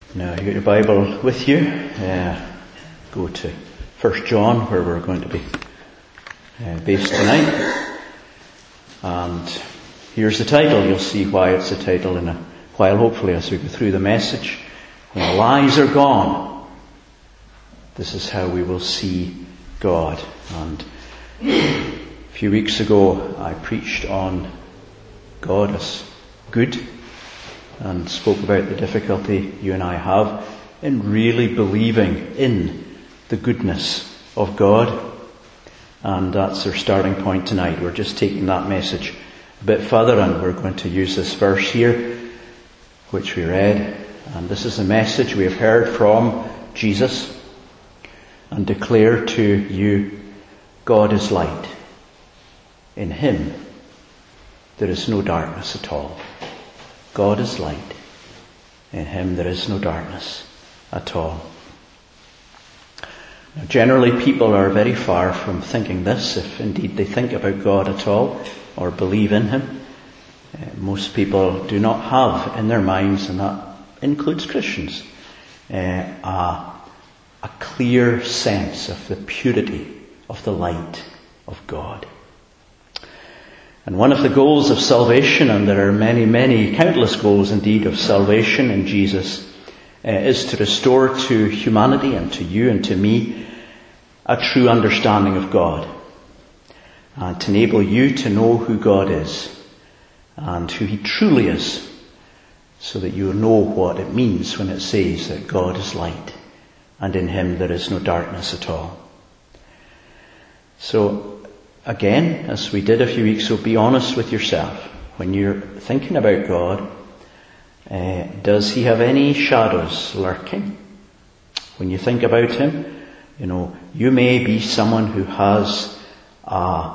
Now, you got your Bible with you. Go to 1 John, where we're going to be based tonight. And here's the title. You'll see why it's the title in a while, hopefully, as we go through the message. When the lies are gone, this is how we will see God. And a few weeks ago, I preached on God as good, and spoke about the difficulty you and I have in really believing in the goodness of God. And that's our starting point tonight. We're just taking that message a bit further, and we're going to use this verse here, which we read. And this is a message we have heard from Jesus, and declare to you, God is light. In Him there is no darkness at all. God is light. In Him there is no darkness at all. Now, generally people are very far from thinking this, if indeed they think about God at all, or believe in Him. Most people do not have in their minds, and that includes Christians, a clear sense of the purity of the light of God. And one of the goals of salvation, and there are many, countless goals indeed of salvation in Jesus, is to restore to humanity and to you and to me a true understanding of God, and to enable you to know who God is and who He truly is, so that you will know what it means when it says that God is light and in Him there is no darkness at all. So, again, as we did a few weeks ago, be honest with yourself. When you're thinking about God, does He have any shadows lurking? When you think about Him, you may be someone who has a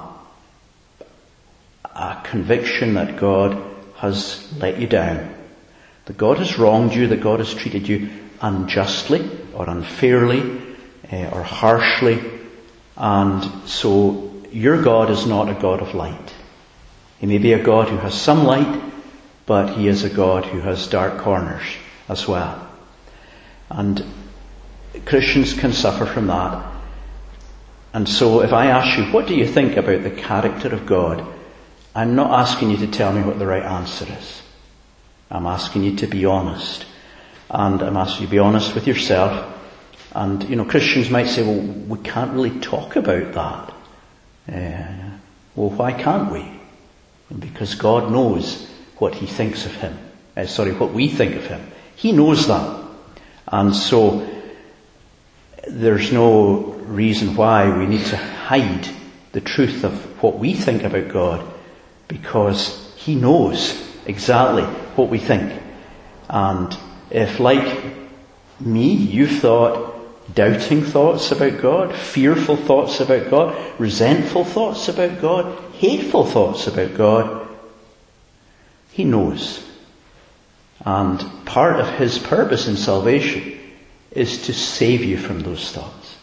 conviction that God has let you down, that God has wronged you, that God has treated you unjustly or unfairly or harshly, and so your God is not a God of light. He may be a God who has some light, but He is a God who has dark corners as well. And Christians can suffer from that. And so if I ask you, what do you think about the character of God? I'm not asking you to tell me what the right answer is. I'm asking you to be honest. And I'm asking you to be honest with yourself. And, Christians might say, well, we can't really talk about that. Well, why can't we? Because God knows what He thinks of Him. What we think of Him. He knows that. And so, there's no reason why we need to hide the truth of what we think about God, because He knows exactly what we think. And if, like me, you've thought doubting thoughts about God, fearful thoughts about God, resentful thoughts about God, hateful thoughts about God, He knows. And part of His purpose in salvation is to save you from those thoughts.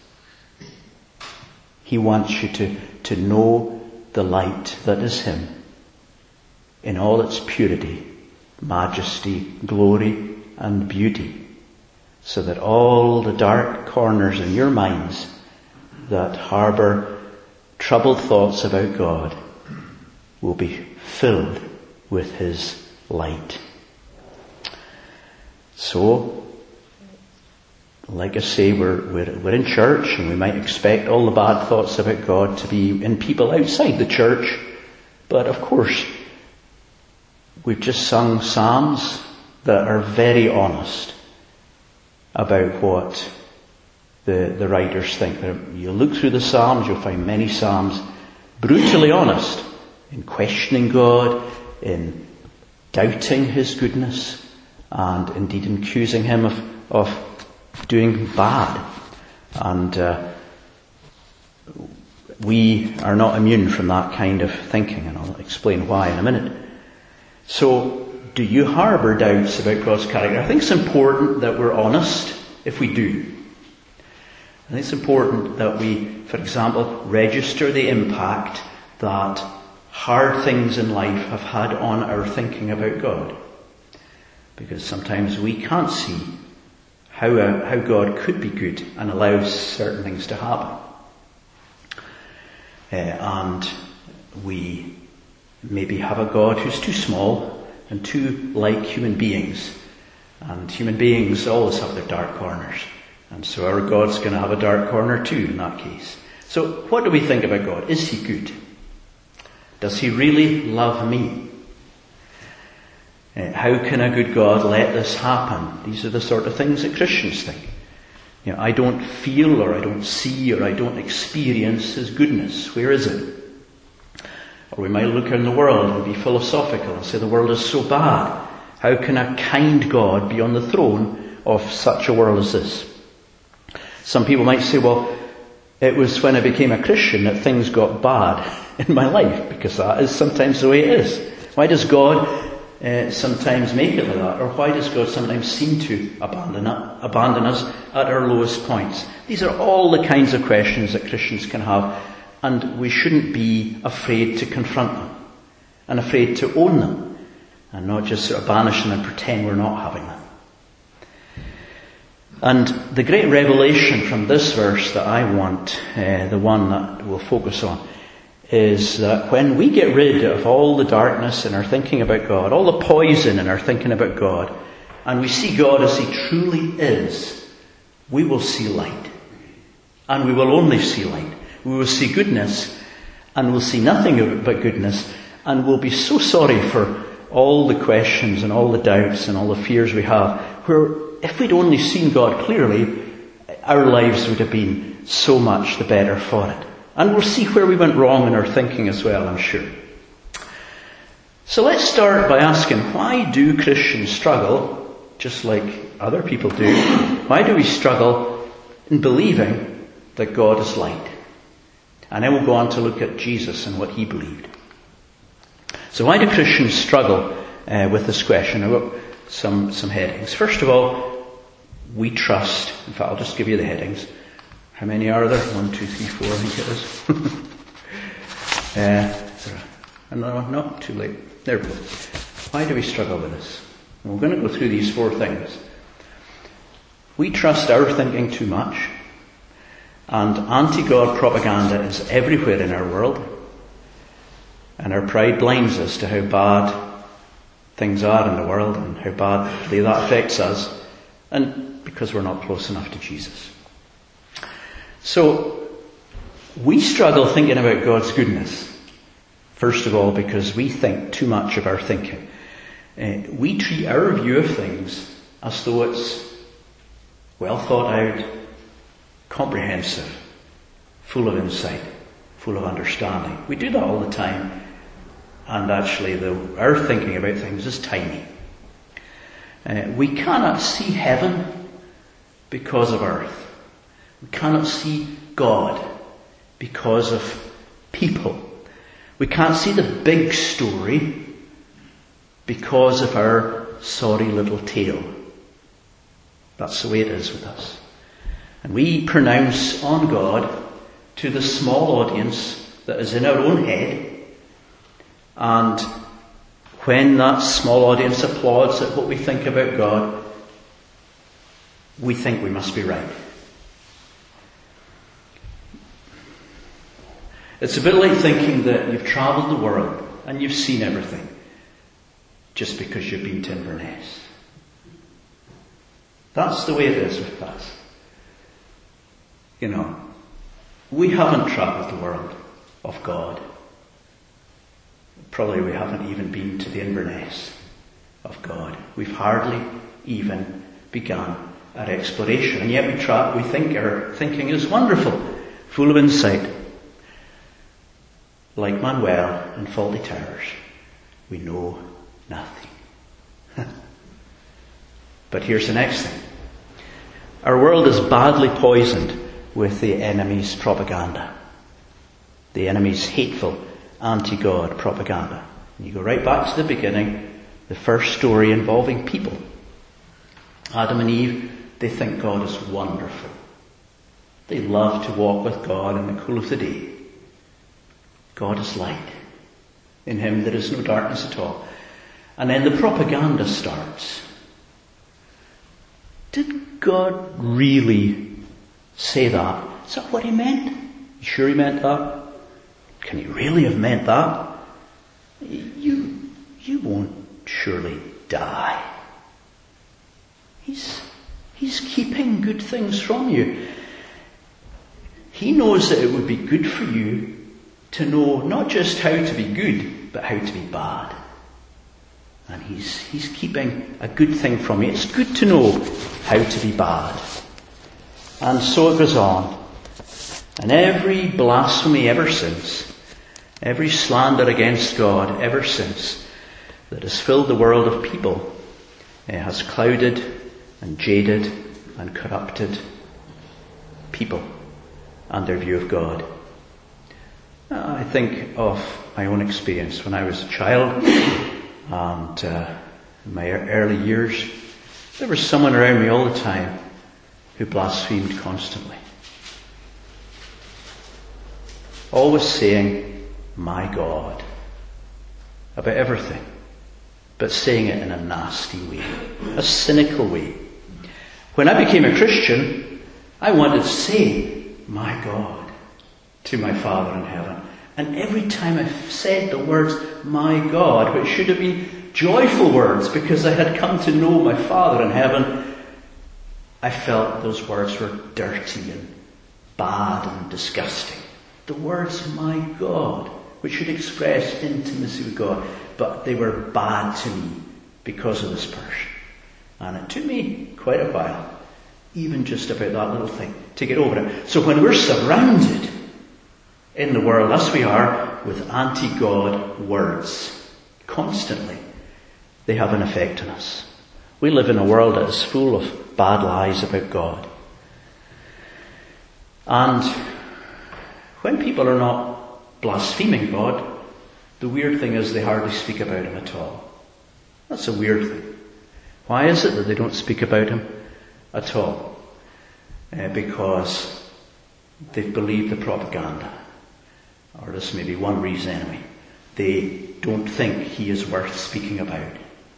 He wants you to know the light that is Him in all its purity, majesty, glory, and beauty, so that all the dark corners in your minds that harbour troubled thoughts about God will be filled with His light. So, like I say, we're in church, and we might expect all the bad thoughts about God to be in people outside the church. But of course, we've just sung psalms that are very honest about what the writers think. You look through the Psalms, you'll find many Psalms brutally honest in questioning God, in doubting His goodness, and indeed in accusing Him of doing bad. And we are not immune from that kind of thinking, and I'll explain why in a minute. So, do you harbour doubts about God's character? I think it's important that we're honest if we do. I think it's important that we, for example, register the impact that hard things in life have had on our thinking about God. Because sometimes we can't see how God could be good and allow certain things to happen. And we maybe have a God who's too small and too like human beings. And human beings always have their dark corners. And so our God's going to have a dark corner too in that case. So what do we think about God? Is he good? Does he really love me? How can a good God let this happen? These are the sort of things that Christians think. I don't feel, or I don't see, or I don't experience his goodness. Where is it? Or we might look in the world and be philosophical and say the world is so bad. How can a kind God be on the throne of such a world as this? Some people might say, well, it was when I became a Christian that things got bad in my life, because that is sometimes the way it is. Why does God sometimes make it like that? Or why does God sometimes seem to abandon us at our lowest points? These are all the kinds of questions that Christians can have, and we shouldn't be afraid to confront them and afraid to own them, and not just sort of banish them and pretend we're not having them. And the great revelation from this verse that I want, the one that we'll focus on, is that when we get rid of all the darkness in our thinking about God, all the poison in our thinking about God, and we see God as he truly is, we will see light. And we will only see light. We will see goodness, and we'll see nothing but goodness, and we'll be so sorry for all the questions and all the doubts and all the fears we have, where if we'd only seen God clearly, our lives would have been so much the better for it. And we'll see where we went wrong in our thinking as well, I'm sure. So let's start by asking, why do Christians struggle, just like other people do? Why do we struggle in believing that God is light? And then we'll go on to look at Jesus and what he believed. So why do Christians struggle with this question? I've got some headings. First of all, we trust. In fact, I'll just give you the headings. How many are there? 1, 2, 3, 4, I think it is. Another one? No, too late. There we go. Why do we struggle with this? And we're going to go through these 4 things. We trust our thinking too much, and anti-God propaganda is everywhere in our world, and our pride blinds us to how bad things are in the world and how badly that affects us, and because we're not close enough to Jesus. So, we struggle thinking about God's goodness, first of all, because we think too much of our thinking. We treat our view of things as though it's well thought out, comprehensive, full of insight, full of understanding. We do that all the time, and actually our thinking about things is tiny. We cannot see heaven because of earth. We cannot see God because of people. We can't see the big story because of our sorry little tale. That's the way it is with us. And we pronounce on God to the small audience that is in our own head. And when that small audience applauds at what we think about God, we think we must be right. It's a bit like thinking that you've travelled the world and you've seen everything just because you've been to Inverness. That's the way it is with us. We haven't travelled the world of God. Probably we haven't even been to the Inverness of God. We've hardly even begun our exploration. And yet we think our thinking is wonderful, full of insight. Like Manuel and Fawlty Towers, we know nothing. But here's the next thing. Our world is badly poisoned with the enemy's propaganda. The enemy's hateful anti-God propaganda. And you go right back to the beginning, the first story involving people. Adam and Eve, they think God is wonderful. They love to walk with God in the cool of the day. God is light. In him there is no darkness at all. And then the propaganda starts. Did God really say that? Is that what he meant? You sure he meant that? Can he really have meant that? You won't surely die. He's keeping good things from you. He knows that it would be good for you to know not just how to be good, but how to be bad. And he's keeping a good thing from you. It's good to know how to be bad. And so it goes on. And every blasphemy ever since, every slander against God ever since, that has filled the world of people, has clouded and jaded and corrupted people and their view of God. I think of my own experience when I was a child and in my early years. There was someone around me all the time who blasphemed constantly. Always saying, my God, about everything, but saying it in a nasty way, a cynical way. When I became a Christian, I wanted to say, my God, to my Father in heaven. And every time I said the words, my God, which should have been joyful words because I had come to know my Father in heaven, I felt those words were dirty and bad and disgusting. The words, my God, which should express intimacy with God, but they were bad to me because of this person. And it took me quite a while, even just about that little thing, to get over it. So when we're surrounded in the world, as we are, with anti-God words, constantly, they have an effect on us. We live in a world that is full of bad lies about God. And when people are not blaspheming God, the weird thing is they hardly speak about him at all. That's a weird thing. Why is it that they don't speak about him at all? Because they've believed the propaganda. Or this may be one reason anyway. They don't think he is worth speaking about.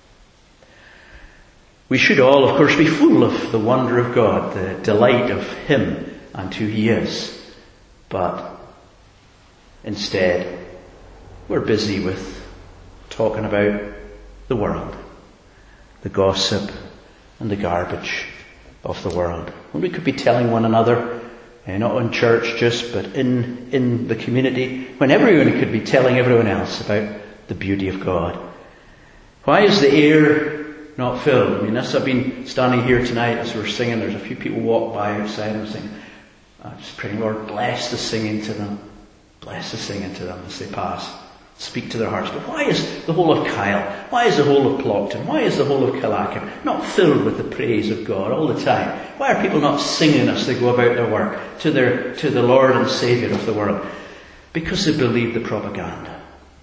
We should all, of course, be full of the wonder of God, the delight of him and who he is. But instead, we're busy with talking about the world, the gossip and the garbage of the world. When we could be telling one another, not in church just, but in the community, when everyone could be telling everyone else about the beauty of God. Why is the air not filled? I mean, as I've been standing here tonight as we're singing, there's a few people walk by outside and I'm saying, I'm just praying, Lord, bless the singing to them. Bless the singing to them as they pass. Speak to their hearts. But why is the whole of Kyle, why is the whole of Plockton, why is the whole of Kilaccan not filled with the praise of God all the time? Why are people not singing as they go about their work to the Lord and Saviour of the world? Because they believe the propaganda.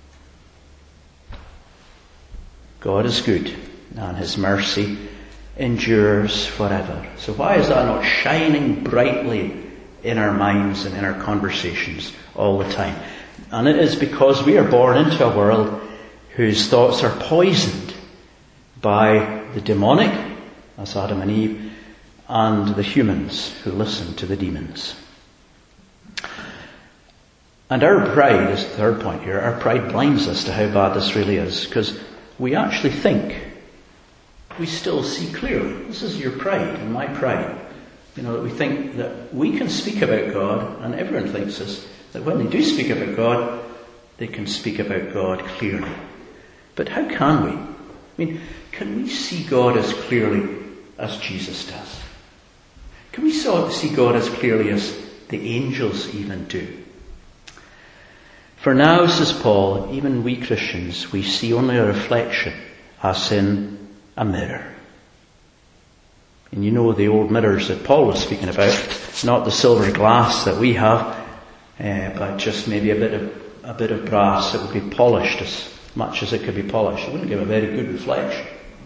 God is good and his mercy endures forever. So why is that not shining brightly in our minds and in our conversations all the time? And it is because we are born into a world whose thoughts are poisoned by the demonic, as Adam and Eve, and the humans who listen to the demons. And our pride is the third point here. Our pride blinds us to how bad this really is, because we actually think we still see clearly. This is your pride and my pride. That we think that we can speak about God, and everyone thinks this, that when they do speak about God, they can speak about God clearly. But how can we? I mean, can we see God as clearly as Jesus does? Can we see God as clearly as the angels even do? For now, says Paul, even we Christians, we see only a reflection as in a mirror. And you know the old mirrors that Paul was speaking about, not the silver glass that we have, but just maybe a bit of brass that would be polished as much as it could be polished. It wouldn't give a very good reflection.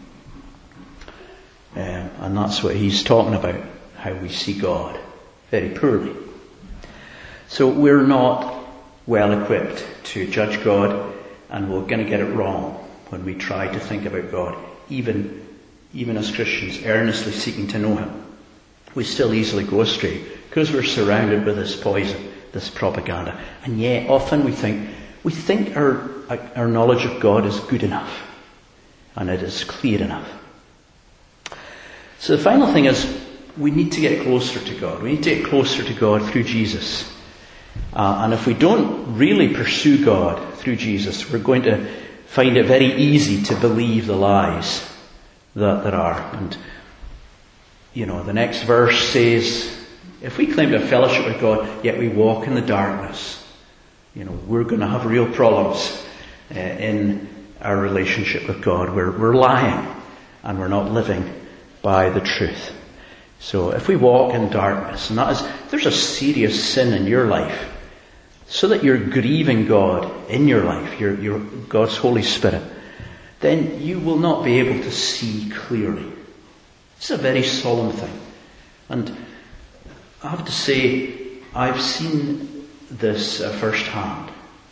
And that's what he's talking about, how we see God very poorly. So we're not well equipped to judge God, and we're going to get it wrong when we try to think about God, even as Christians, earnestly seeking to know him. we still easily go astray because we're surrounded with this poison, this propaganda. And yet often we think our knowledge of God is good enough and it is clear enough. So the final thing is we need to get closer to God. We need to get closer to God through Jesus. And if we don't really pursue God through Jesus, we're going to find it very easy to believe the lies that there are. And, the next verse says, if we claim to have fellowship with God, yet we walk in the darkness, we're going to have real problems in our relationship with God. We're lying and we're not living by the truth. So if we walk in darkness, and if there's a serious sin in your life, so that you're grieving God in your life, your God's Holy Spirit, then you will not be able to see clearly. It's a very solemn thing. And I have to say, I've seen this firsthand.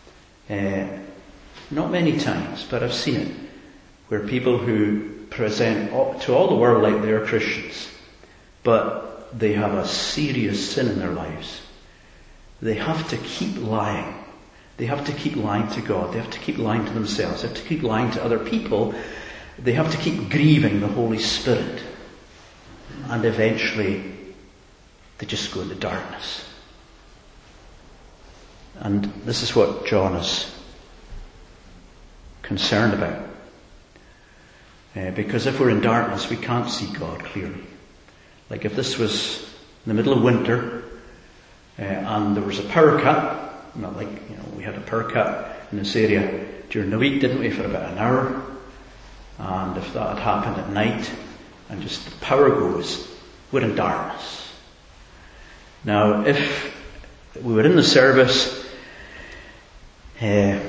Not many times, but I've seen it. Where people who present to all the world like they're Christians, but they have a serious sin in their lives. They have to keep lying. They have to keep lying to God. They have to keep lying to themselves. They have to keep lying to other people. They have to keep grieving the Holy Spirit. And eventually, they just go into darkness. And this is what John is concerned about. Because if we're in darkness, we can't see God clearly. Like if this was in the middle of winter, and there was a power cut, not like, we had a power cut in this area during the week, didn't we, for about an hour? And if that had happened at night, and just the power goes, we're in darkness. Now, if we were in the service, and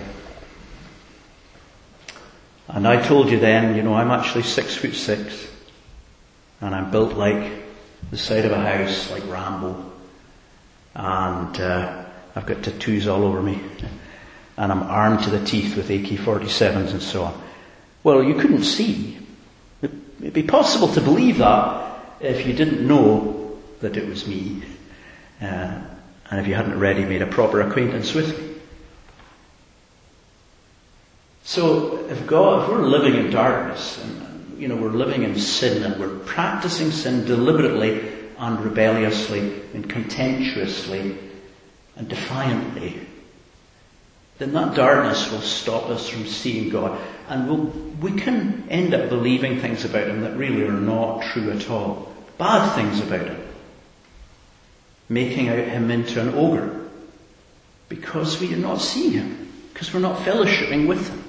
I told you then, I'm actually 6'6", and I'm built like the side of a house, like Rambo. And I've got tattoos all over me. And I'm armed to the teeth with AK-47s and so on. Well, you couldn't see. It'd be possible to believe that if you didn't know that it was me. And if you hadn't already made a proper acquaintance with me. So if we're living in darkness, and we're living in sin, and we're practicing sin deliberately and rebelliously and contemptuously and defiantly, then that darkness will stop us from seeing God, and we can end up believing things about Him that really are not true at all. Bad things about Him. Making out Him into an ogre. Because we are not seeing Him. Because we're not fellowshipping with Him.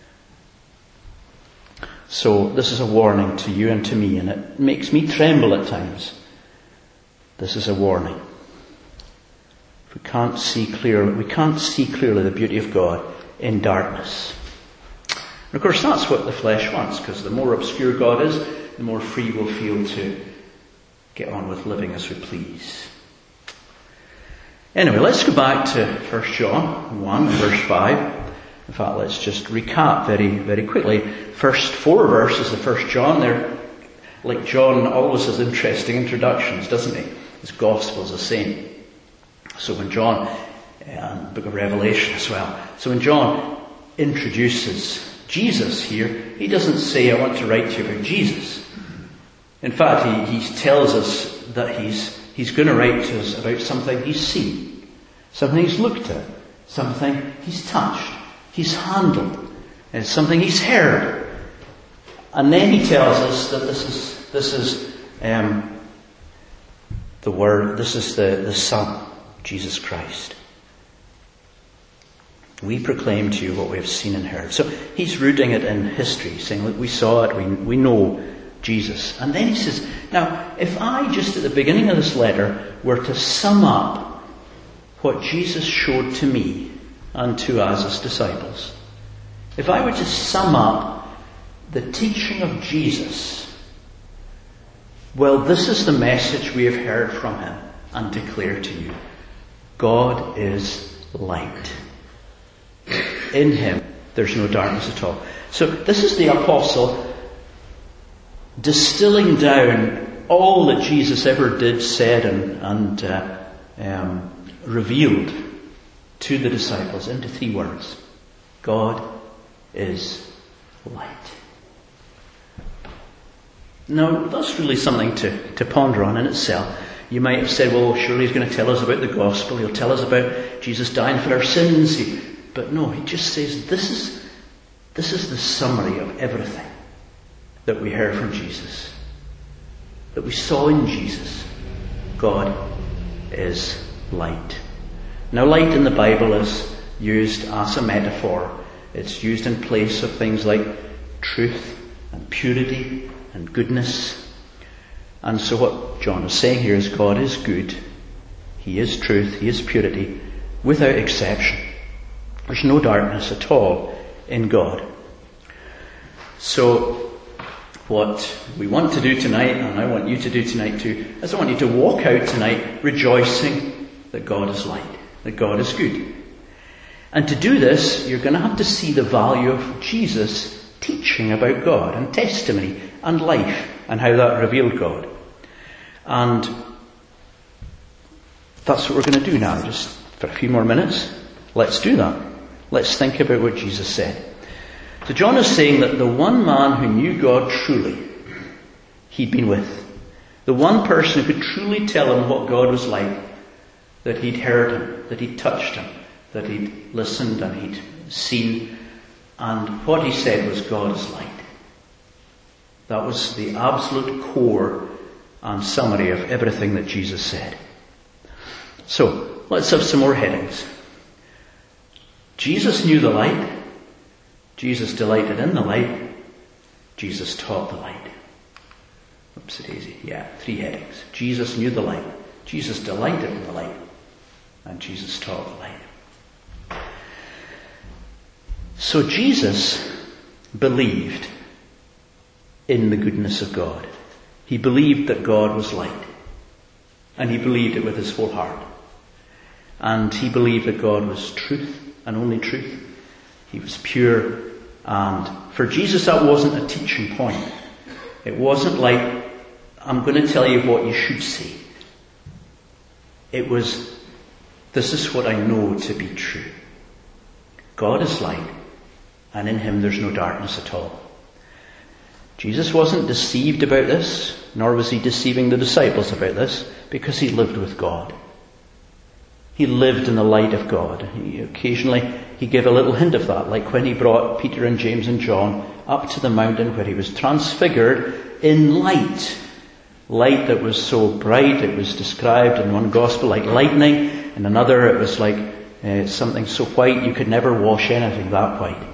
So this is a warning to you and to me, and it makes me tremble at times. This is a warning. If we can't see clearly the beauty of God in darkness. And of course that's what the flesh wants, because the more obscure God is, the more free we'll feel to get on with living as we please. Anyway, let's go back to 1 John 1, verse 5. In fact, let's just recap very, very quickly. First 4 verses of 1 John, they're like John always has interesting introductions, doesn't he? His Gospel's the same. So when John, and the book of Revelation as well, so when John introduces Jesus here, he doesn't say, I want to write to you about Jesus. In fact, he tells us that he's going to write to us about something he's seen, something he's looked at, something he's touched, he's handled, and something he's heard. And then he tells us that this is the Word, this is the Son, Jesus Christ. We proclaim to you what we have seen and heard. So he's rooting it in history, saying, look, we saw it, we know Jesus. And then he says, now, if I just at the beginning of this letter were to sum up what Jesus showed to me and to us as disciples, if I were to sum up the teaching of Jesus, well, this is the message we have heard from him and declare to you. God is light. In him, there's no darkness at all. So this is the apostle distilling down all that Jesus ever did, said, and revealed to the disciples into 3 words. God is light. Now, that's really something to ponder on in itself. You might have said, well, surely he's going to tell us about the gospel. He'll tell us about Jesus dying for our sins. But no, he just says this is the summary of everything that we heard from Jesus, that we saw in Jesus. God is light. Now, light in the Bible is used as a metaphor. It's used in place of things like truth and purity and goodness. And so what John is saying here is God is good. He is truth. He is purity, without exception. There's no darkness at all in God. So what we want to do tonight, and I want you to do tonight too, is I want you to walk out tonight rejoicing that God is light, that God is good. And to do this, you're going to have to see the value of Jesus teaching about God and testimony and life and how that revealed God. And that's what we're going to do now, just for a few more minutes. Let's do that. Let's think about what Jesus said. So John is saying that the one man who knew God truly, he'd been with, the one person who could truly tell him what God was like, that he'd heard him, that he'd touched him, that he'd listened and he'd seen, and what he said was God is light. That was the absolute core and summary of everything that Jesus said. So, let's have some more headings. Jesus knew the light. Jesus delighted in the light. Jesus taught the light. Oopsie-daisy. Yeah, 3 headings. Jesus knew the light. Jesus delighted in the light. And Jesus taught the light. So Jesus believed in the goodness of God. He believed that God was light. And he believed it with his whole heart. And he believed that God was truth and only truth. He was pure. And for Jesus that wasn't a teaching point. It wasn't like, I'm going to tell you what you should see. It was, this is what I know to be true. God is light, and in him there's no darkness at all. Jesus wasn't deceived about this, nor was he deceiving the disciples about this, because he lived with God. He lived in the light of God. Occasionally he gave a little hint of that, like when he brought Peter and James and John up to the mountain where he was transfigured in light. Light that was so bright, it was described in one gospel like lightning, in another it was like something so white you could never wash anything that white.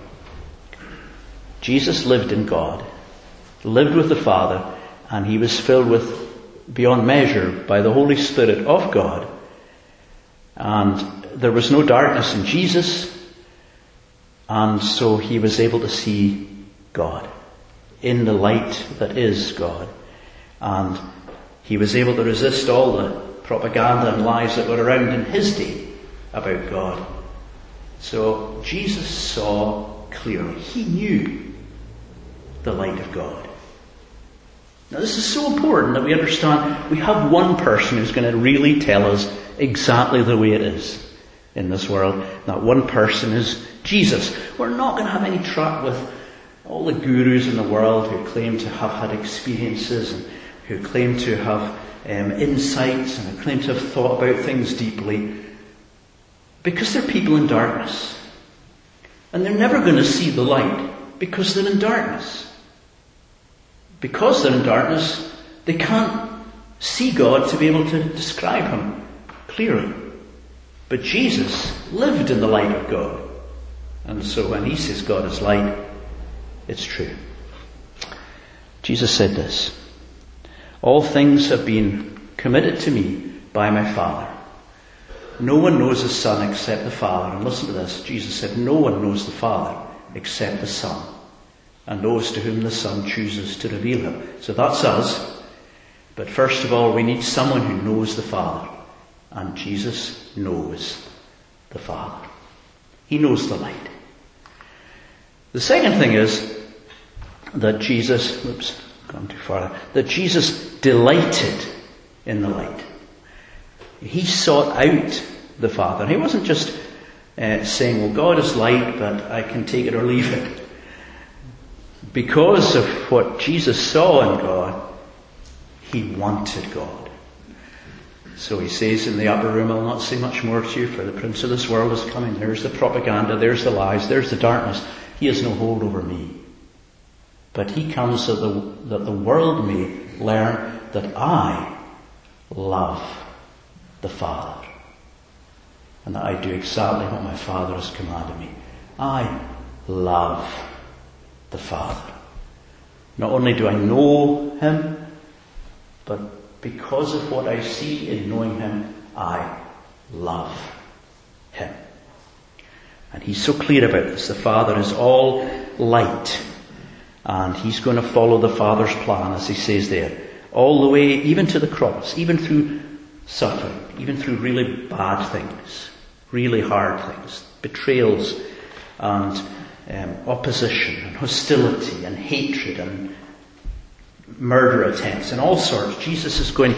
Jesus lived in God, lived with the Father, and he was filled with, beyond measure, by the Holy Spirit of God. And there was no darkness in Jesus, and so he was able to see God in the light that is God. And he was able to resist all the propaganda and lies that were around in his day about God. So Jesus saw clearly. He knew the light of God. Now this is so important that we understand we have one person who's going to really tell us exactly the way it is in this world. That one person is Jesus. We're not going to have any truck with all the gurus in the world who claim to have had experiences and who claim to have insights and who claim to have thought about things deeply, because they're people in darkness. And they're never going to see the light because they're in darkness. Because they're in darkness, they can't see God to be able to describe him clearly. But Jesus lived in the light of God. And so when he says God is light, it's true. Jesus said this: all things have been committed to me by my Father. No one knows the Son except the Father. And listen to this. Jesus said, no one knows the Father except the Son, and those to whom the Son chooses to reveal him. So that's us. But first of all, we need someone who knows the Father. And Jesus knows the Father. He knows the light. The second thing is that Jesus, gone too far. That Jesus delighted in the light. He sought out the Father. He wasn't just saying, well, God is light, but I can take it or leave it. Because of what Jesus saw in God, he wanted God. So he says in the upper room, I'll not say much more to you, for the prince of this world is coming. There's the propaganda, there's the lies, there's the darkness. He has no hold over me. But he comes so that the world may learn that I love the Father, and that I do exactly what my Father has commanded me. I love the Father. Not only do I know him, but because of what I see in knowing him, I love him. And he's so clear about this. The Father is all light, and he's going to follow the Father's plan, as he says there, all the way, even to the cross, even through suffering, even through really bad things, really hard things, betrayals and opposition and hostility and hatred and murder attempts and all sorts. Jesus is going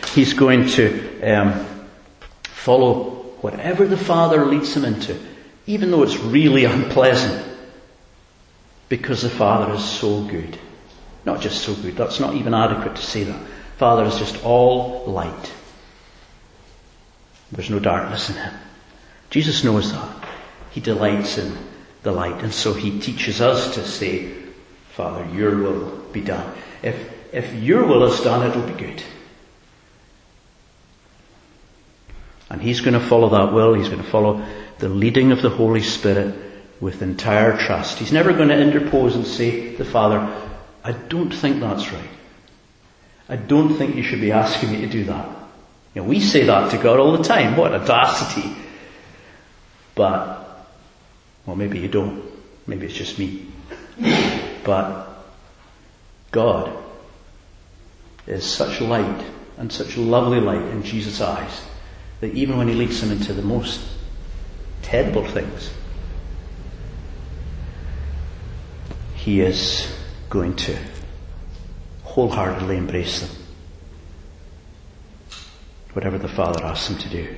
to follow whatever the Father leads him into, even though it's really unpleasant, because the Father is so good. Not just so good, that's not even adequate to say that. Father is just all light. There's no darkness in him. Jesus knows that. He delights in the light, and so he teaches us to say, Father, your will be done. If your will is done, it'll be good. And he's going to follow that will. He's going to follow the leading of the Holy Spirit with entire trust. He's never going to interpose and say to the Father, I don't think that's right. I don't think you should be asking me to do that. You know, we say that to God all the time. What audacity. But, well, maybe you don't. Maybe it's just me. But God is such light and such lovely light in Jesus' eyes that even when he leads him into the most terrible things, he is going to wholeheartedly embrace them, whatever the Father asks him to do.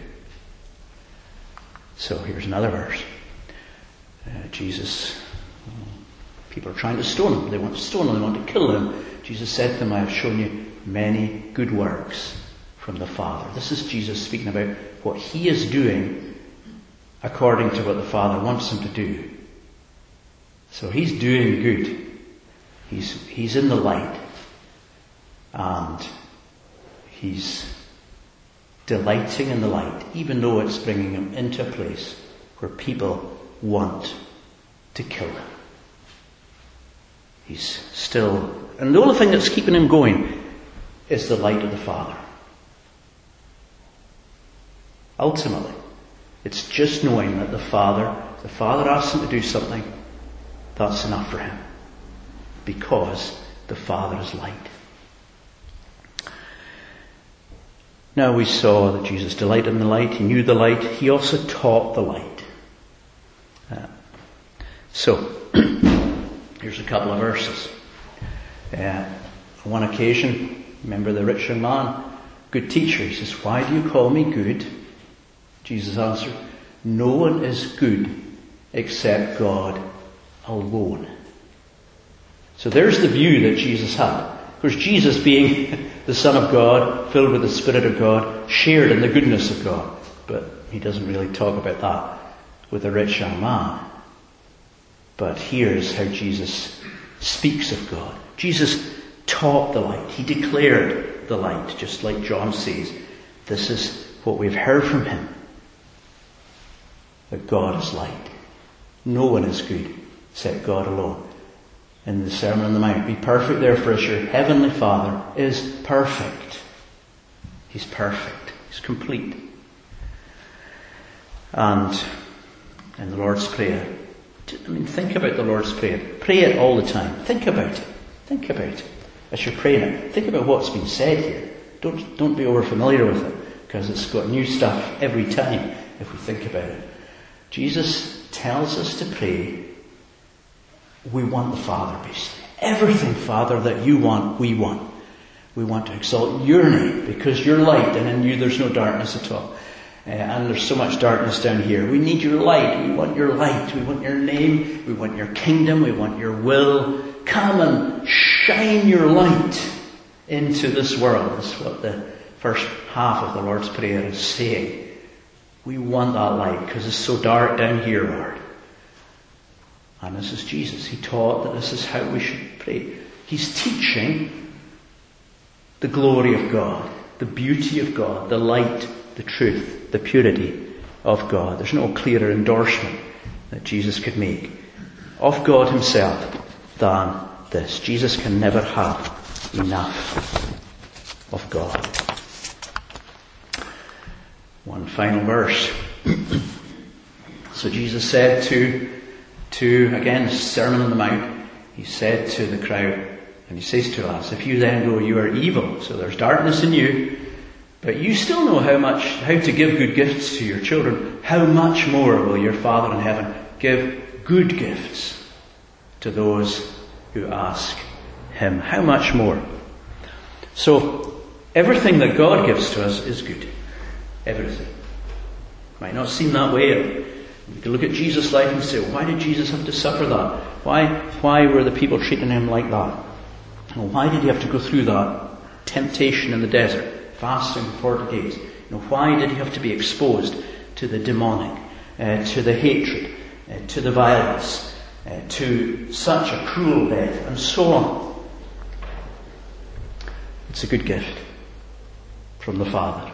So here's another verse. Jesus, people are trying to stone him. They want to stone him. They want to kill him. Jesus said to them, I have shown you many good works from the Father. This is Jesus speaking about what he is doing according to what the Father wants him to do. So he's doing good. He's in the light. And he's delighting in the light, even though it's bringing him into a place where people want to kill him. He's still, and the only thing that's keeping him going is the light of the Father. Ultimately, it's just knowing that the Father asks him to do something, that's enough for him. Because the Father is light. Now we saw that Jesus delighted in the light. He knew the light. He also taught the light. So, here's a couple of verses. On one occasion, remember the rich young man? Good teacher. He says, why do you call me good? Jesus answered, no one is good except God alone. So there's the view that Jesus had. Of course, Jesus, being the Son of God, filled with the Spirit of God, shared in the goodness of God. But he doesn't really talk about that with the rich young man. But here's how Jesus speaks of God. Jesus taught the light. He declared the light, just like John says. This is what we've heard from him. That God is light. No one is good except God alone. In the Sermon on the Mount, be perfect therefore as your heavenly Father is perfect. He's perfect. He's complete. And in the Lord's Prayer, think about the Lord's Prayer. Pray it all the time. Think about it. Think about it. As you're praying it, think about what's been said here. Don't be over familiar with it, because it's got new stuff every time if we think about it. Jesus tells us to pray. We want the Father, basically. Everything, Father, that you want, we want. We want to exalt your name because you're light and in you there's no darkness at all. And there's so much darkness down here. We need your light. We want your light. We want your name. We want your kingdom. We want your will. Come and shine your light into this world. That's what the first half of the Lord's Prayer is saying. We want that light because it's so dark down here, Lord. And this is Jesus. He taught that this is how we should pray. He's teaching the glory of God, the beauty of God, the light, the truth, the purity of God. There's no clearer endorsement that Jesus could make of God himself than this. Jesus can never have enough of God. One final verse. So Jesus said to again, Sermon on the Mount, he said to the crowd, and he says to us, if you then go, you are evil. So there's darkness in you, but you still know how to give good gifts to your children. How much more will your Father in heaven give good gifts to those who ask him? How much more? So everything that God gives to us is good. Everything. Might not seem that way. You can look at Jesus' life and say, why did Jesus have to suffer that? Why were the people treating him like that? Well, why did he have to go through that temptation in the desert, fasting for 40 days? Why did he have to be exposed to the demonic, to the hatred, to the violence, to such a cruel death, and so on? It's a good gift from the Father.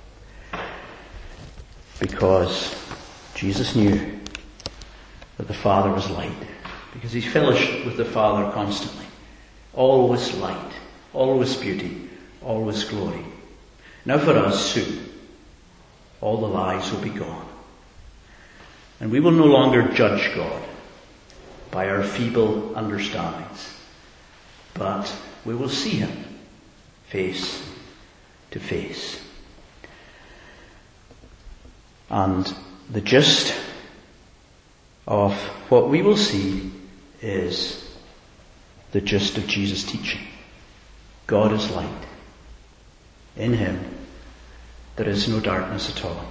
Because Jesus knew that the Father was light. Because he fellowshiped with the Father constantly. Always light, always beauty, always glory. Now for us soon, all the lies will be gone. And we will no longer judge God by our feeble understandings. But we will see him face to face. And the gist of what we will see is the gist of Jesus' teaching. God is light. In him there is no darkness at all.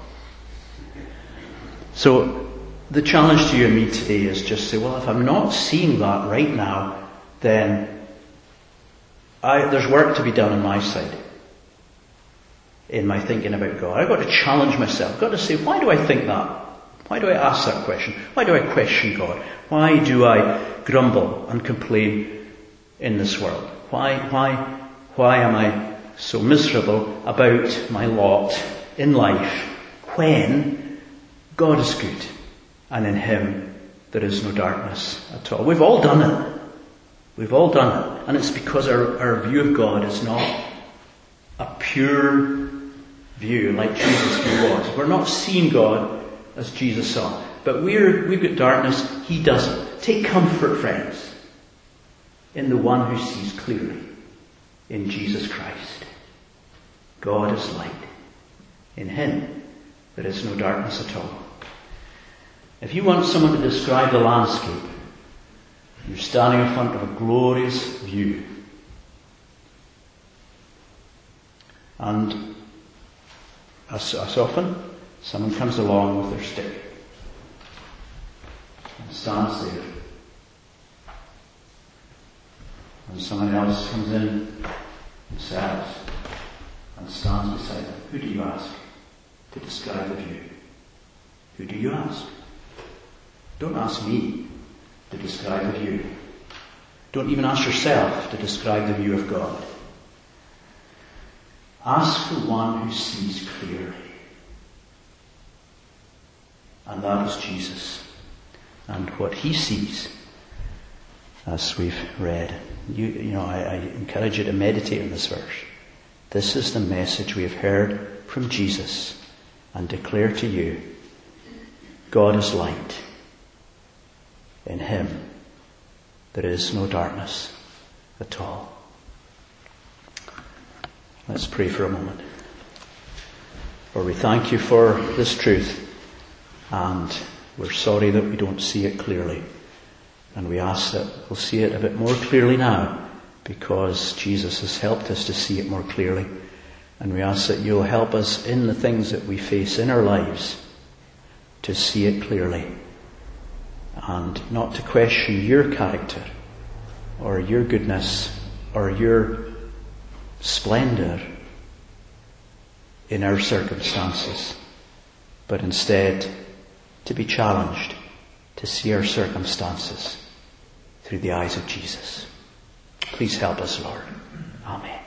So the challenge to you and me today is just say, well, if I'm not seeing that right now, then there's work to be done on my side in my thinking about God. I've got to challenge myself. I've got to say, why do I think that? Why do I ask that question? Why do I question God? Why do I grumble and complain in this world? Why am I so miserable about my lot in life when God is good and in him there is no darkness at all? We've all done it. We've all done it. And it's because our view of God is not a pure view like Jesus' view was. We're not seeing God as Jesus saw. But we've got darkness, he doesn't. Take comfort, friends, in the one who sees clearly, in Jesus Christ. God is light. In him there is no darkness at all. If you want someone to describe the landscape, you're standing in front of a glorious view. And as often, someone comes along with their stick and stands there. And someone else comes in themselves and stands beside them. Who do you ask to describe the view? Who do you ask? Don't ask me to describe the view. Don't even ask yourself to describe the view of God. Ask the one who sees clearly. And that is Jesus. And what he sees, as we've read. I encourage you to meditate on this verse. This is the message we have heard from Jesus and declare to you. God is light. In him there is no darkness at all. Let's pray for a moment. Lord, we thank you for this truth, and we're sorry that we don't see it clearly. And we ask that we'll see it a bit more clearly now, because Jesus has helped us to see it more clearly. And we ask that you'll help us in the things that we face in our lives to see it clearly, and not to question your character or your goodness or your splendor in our circumstances, but instead to be challenged to see our circumstances through the eyes of Jesus. Please help us, Lord. Amen.